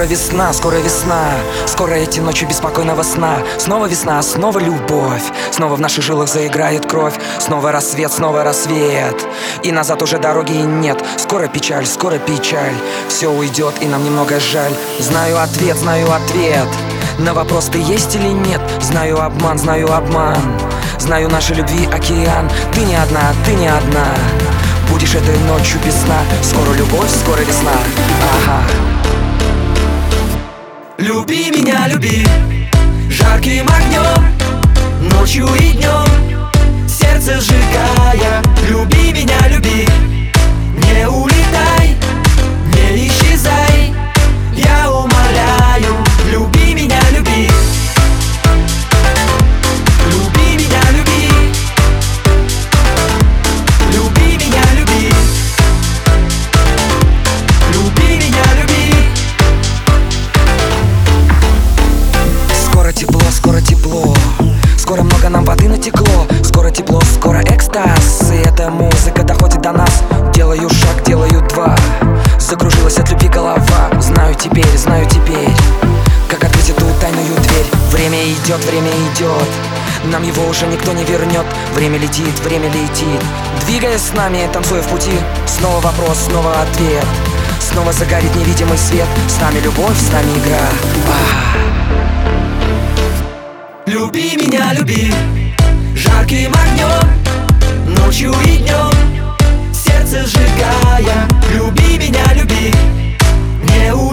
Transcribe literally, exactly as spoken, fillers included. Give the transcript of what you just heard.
Скоро весна, скоро весна, скоро эти ночи беспокойного сна. Снова весна, снова любовь, снова в наших жилах заиграет кровь. Снова рассвет, снова рассвет, и назад уже дороги нет. Скоро печаль, скоро печаль, все уйдет и нам немного жаль. Знаю ответ, знаю ответ на вопрос, ты есть или нет. Знаю обман, знаю обман, знаю нашей любви океан. Ты не одна, ты не одна, будешь этой ночью без сна. Скоро любовь, скоро весна, ага. Люби меня, люби жарким огнем, ночью и днем, сердце сжигая. Люби меня, люби, не улетай, не исчезай, я умоляю. Люби меня, люби, люби меня, люби, люби меня, люби, люби меня, люби. Скоро тепло, скоро тепло, скоро много нам воды натекло. Скоро тепло, скоро экстаз, и эта музыка доходит до нас. Делаю шаг, делаю два, закружилась от любви голова. Знаю теперь, знаю теперь, как открыть эту тайную дверь. Время идет, время идет, нам его уже никто не вернет. Время летит, время летит, двигаясь с нами, танцуя в пути. Снова вопрос, снова ответ, снова загорит невидимый свет. С нами любовь, с нами игра, а-а-а. Люби меня, люби жарким огнем, ночью и днем, сердце сжигая. Люби меня, люби, не улетай.